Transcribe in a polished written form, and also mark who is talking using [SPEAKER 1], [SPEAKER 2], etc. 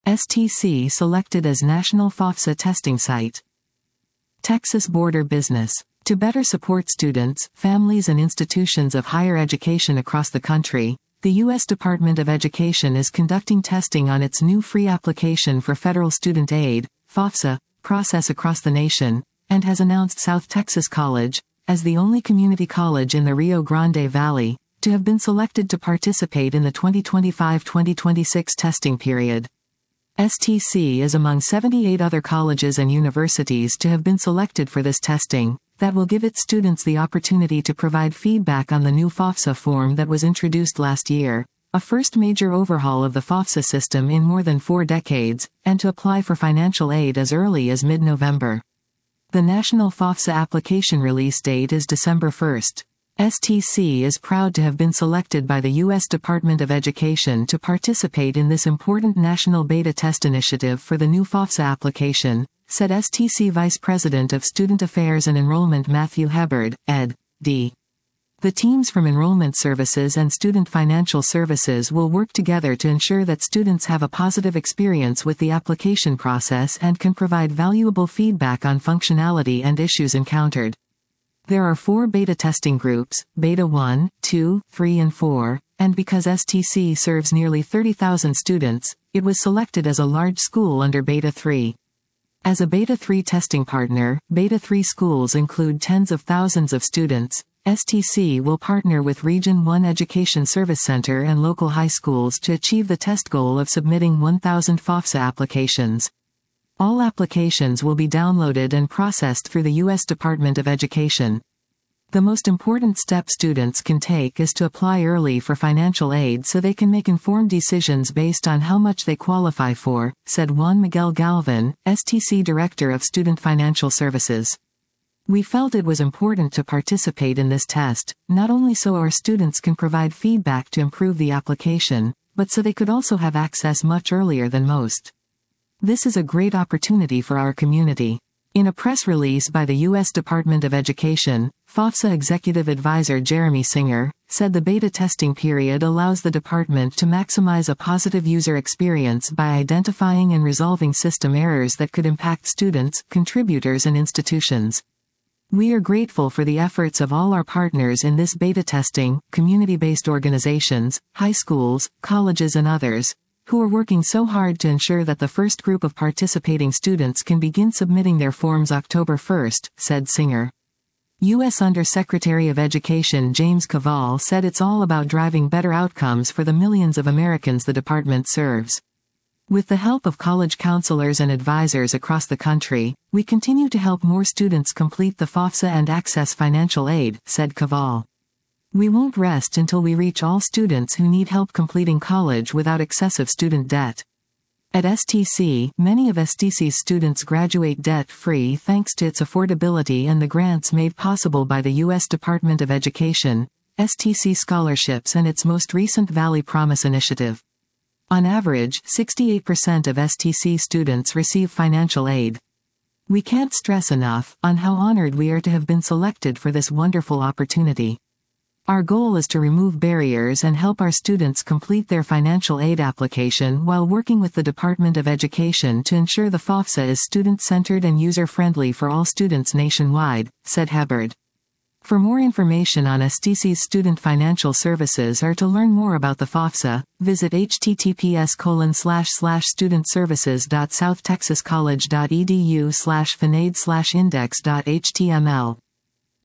[SPEAKER 1] STC selected as National FOFSA testing site. Texas Border Business. To better support students, families and institutions of higher education across the country, the U.S. Department of Education is conducting testing on its new free application for federal student aid, FOFSA, process across the nation, and has announced South Texas College, as the only community college in the Rio Grande Valley, to have been selected to participate in the 2025-2026 testing period. STC is among 78 other colleges and universities to have been selected for this testing, that will give its students the opportunity to provide feedback on the new FOFSA form that was introduced last year, a first major overhaul of the FOFSA system in more than 4 decades, and to apply for financial aid as early as mid-November. The national FOFSA application release date is December 1. STC is proud to have been selected by the U.S. Department of Education to participate in this important national beta test initiative for the new FOFSA application, said STC Vice President of Student Affairs and Enrollment Matthew Hebard, ed.D. The teams from Enrollment Services and Student Financial Services will work together to ensure that students have a positive experience with the application process and can provide valuable feedback on functionality and issues encountered. There are 4 beta testing groups, Beta 1, 2, 3 and 4, and because STC serves nearly 30,000 students, it was selected as a large school under Beta 3. As a Beta 3 testing partner, Beta 3 schools include tens of thousands of students. STC will partner with Region 1 Education Service Center and local high schools to achieve the test goal of submitting 1,000 FOFSA applications. All applications will be downloaded and processed through the U.S. Department of Education. The most important step students can take is to apply early for financial aid so they can make informed decisions based on how much they qualify for, said Juan Miguel Galvan, STC Director of Student Financial Services. We felt it was important to participate in this test, not only so our students can provide feedback to improve the application, but so they could also have access much earlier than most. This is a great opportunity for our community. In a press release by the U.S. Department of Education, FOFSA Executive Advisor Jeremy Singer said the beta testing period allows the department to maximize a positive user experience by identifying and resolving system errors that could impact students, contributors and institutions. We are grateful for the efforts of all our partners in this beta testing, community-based organizations, high schools, colleges and others, who are working so hard to ensure that the first group of participating students can begin submitting their forms October 1, said Singer. U.S. Under-Secretary of Education James Kowal said it's all about driving better outcomes for the millions of Americans the department serves. With the help of college counselors and advisors across the country, we continue to help more students complete the FOFSA and access financial aid, said Kowal. We won't rest until we reach all students who need help completing college without excessive student debt. At STC, many of STC's students graduate debt-free thanks to its affordability and the grants made possible by the U.S. Department of Education, STC scholarships and its most recent Valley Promise initiative. On average, 68% of STC students receive financial aid. We can't stress enough on how honored we are to have been selected for this wonderful opportunity. Our goal is to remove barriers and help our students complete their financial aid application while working with the Department of Education to ensure the FOFSA is student-centered and user-friendly for all students nationwide, said Hebard. For more information on STC's student financial services or to learn more about the FOFSA, visit https://studentservices.southtexascollege.edu/finade/index.html.